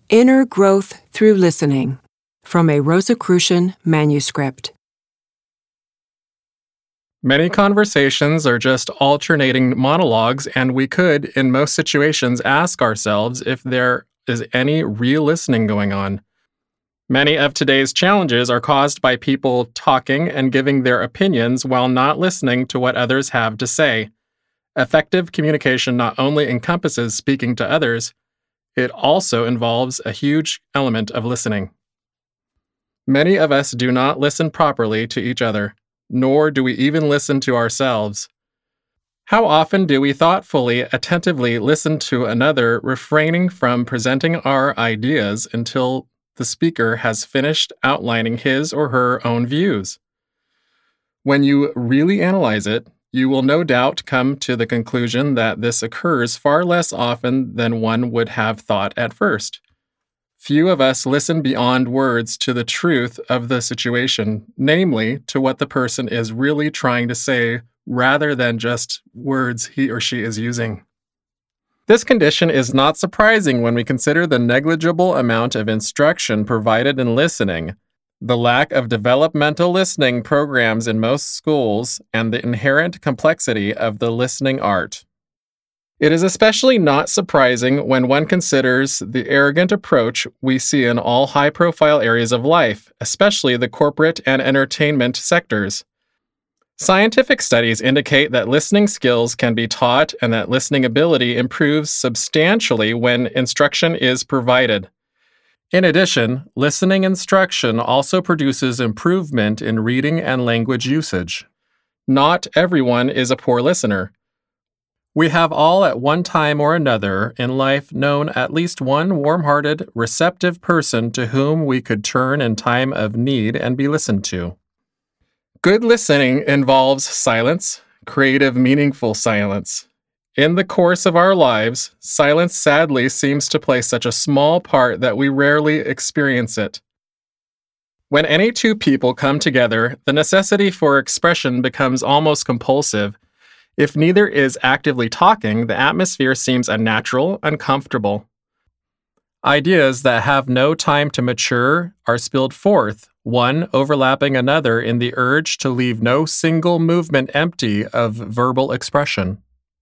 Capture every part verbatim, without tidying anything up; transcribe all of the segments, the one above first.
Inner Growth Through Listening, from a Rosicrucian manuscript. Many conversations are just alternating monologues, and we could, in most situations, ask ourselves if there is any real listening going on. Many of today's challenges are caused by people talking and giving their opinions while not listening to what others have to say. Effective communication not only encompasses speaking to others, it also involves a huge element of listening. Many of us do not listen properly to each other, nor do we even listen to ourselves. How often do we thoughtfully, attentively listen to another, refraining from presenting our ideas until the speaker has finished outlining his or her own views? When you really analyze it, you will no doubt come to the conclusion that this occurs far less often than one would have thought at first. Few of us listen beyond words to the truth of the situation, namely to what the person is really trying to say, rather than just words he or she is using. This condition is not surprising when we consider the negligible amount of instruction provided in listening, the lack of developmental listening programs in most schools, and the inherent complexity of the listening art. It is especially not surprising when one considers the arrogant approach we see in all high-profile areas of life, especially the corporate and entertainment sectors. Scientific studies indicate that listening skills can be taught and that listening ability improves substantially when instruction is provided. In addition, listening instruction also produces improvement in reading and language usage. Not everyone is a poor listener. We have all at one time or another in life known at least one warm-hearted, receptive person to whom we could turn in time of need and be listened to. Good listening involves silence, creative, meaningful silence. In the course of our lives, silence sadly seems to play such a small part that we rarely experience it. When any two people come together, the necessity for expression becomes almost compulsive. If neither is actively talking, the atmosphere seems unnatural, uncomfortable. Ideas that have no time to mature are spilled forth, one overlapping another in the urge to leave no single movement empty of verbal expression.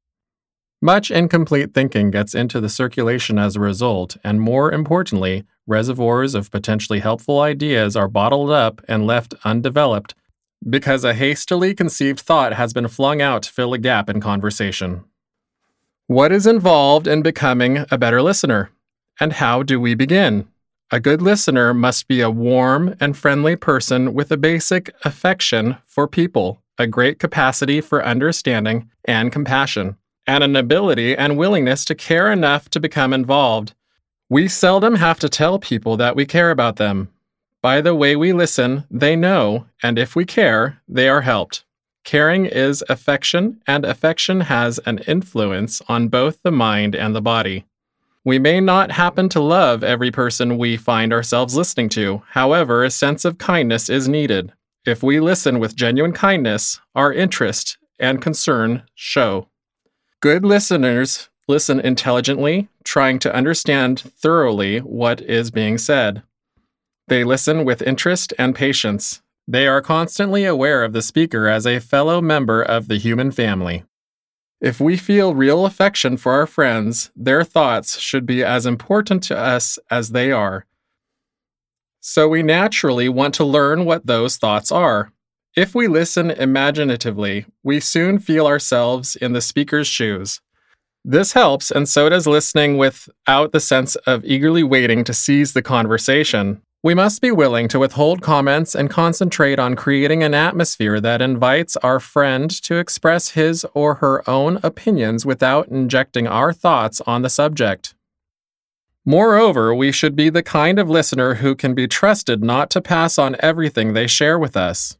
Much incomplete thinking gets into the circulation as a result, and more importantly, reservoirs of potentially helpful ideas are bottled up and left undeveloped because a hastily conceived thought has been flung out to fill a gap in conversation. What is involved in becoming a better listener? And how do we begin? A good listener must be a warm and friendly person with a basic affection for people, a great capacity for understanding and compassion, and an ability and willingness to care enough to become involved. We seldom have to tell people that we care about them. By the way we listen, they know, and if we care, they are helped. Caring is affection, and affection has an influence on both the mind and the body. We may not happen to love every person we find ourselves listening to. However, a sense of kindness is needed. If we listen with genuine kindness, our interest and concern show. Good listeners listen intelligently, trying to understand thoroughly what is being said. They listen with interest and patience. They are constantly aware of the speaker as a fellow member of the human family. If we feel real affection for our friends, their thoughts should be as important to us as they are. So we naturally want to learn what those thoughts are. If we listen imaginatively, we soon feel ourselves in the speaker's shoes. This helps, and so does listening without the sense of eagerly waiting to seize the conversation. We must be willing to withhold comments and concentrate on creating an atmosphere that invites our friend to express his or her own opinions without injecting our thoughts on the subject. Moreover, we should be the kind of listener who can be trusted not to pass on everything they share with us.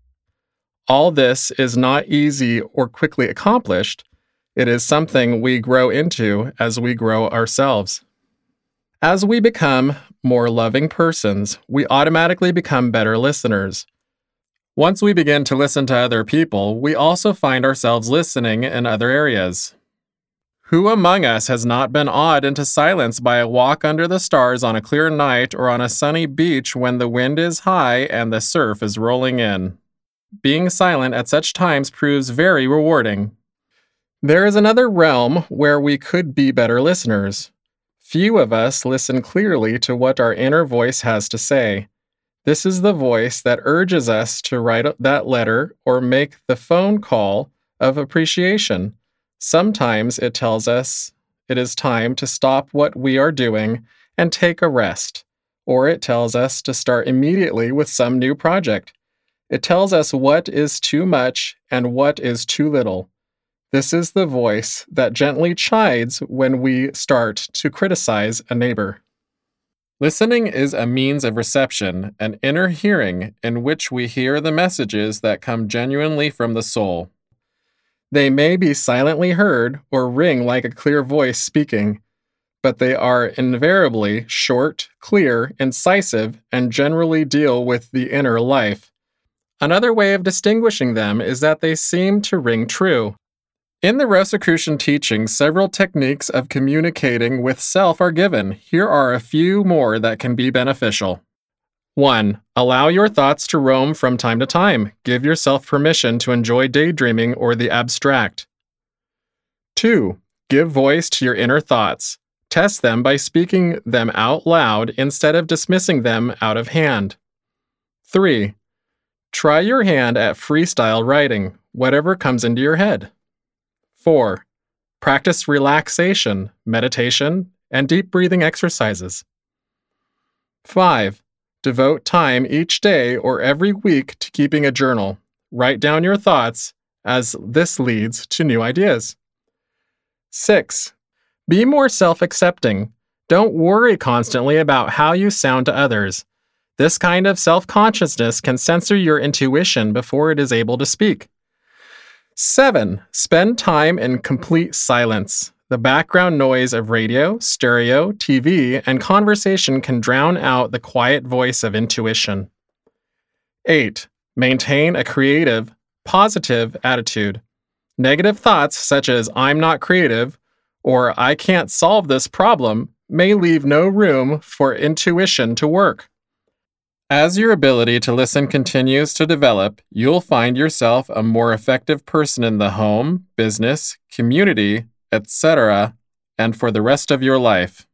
All this is not easy or quickly accomplished. It is something we grow into as we grow ourselves. As we become more loving persons, we automatically become better listeners. Once we begin to listen to other people, we also find ourselves listening in other areas. Who among us has not been awed into silence by a walk under the stars on a clear night or on a sunny beach when the wind is high and the surf is rolling in? Being silent at such times proves very rewarding. There is another realm where we could be better listeners. Few of us listen clearly to what our inner voice has to say. This is the voice that urges us to write that letter or make the phone call of appreciation. Sometimes it tells us it is time to stop what we are doing and take a rest, or it tells us to start immediately with some new project. It tells us what is too much and what is too little. This is the voice that gently chides when we start to criticize a neighbor. Listening is a means of reception, an inner hearing in which we hear the messages that come genuinely from the soul. They may be silently heard or ring like a clear voice speaking, but they are invariably short, clear, incisive, and generally deal with the inner life. Another way of distinguishing them is that they seem to ring true. In the Rosicrucian teachings, several techniques of communicating with self are given. Here are a few more that can be beneficial. one. Allow your thoughts to roam from time to time. Give yourself permission to enjoy daydreaming or the abstract. two. Give voice to your inner thoughts. Test them by speaking them out loud instead of dismissing them out of hand. three. Try your hand at freestyle writing, whatever comes into your head. four. Practice relaxation, meditation, and deep breathing exercises. five. Devote time each day or every week to keeping a journal. Write down your thoughts, as this leads to new ideas. six. Be more self-accepting. Don't worry constantly about how you sound to others. This kind of self-consciousness can censor your intuition before it is able to speak. seven. Spend time in complete silence. The background noise of radio, stereo, T V, and conversation can drown out the quiet voice of intuition. eight. Maintain a creative, positive attitude. Negative thoughts such as "I'm not creative" or "I can't solve this problem" may leave no room for intuition to work. As your ability to listen continues to develop, you'll find yourself a more effective person in the home, business, community, et cetera, and for the rest of your life.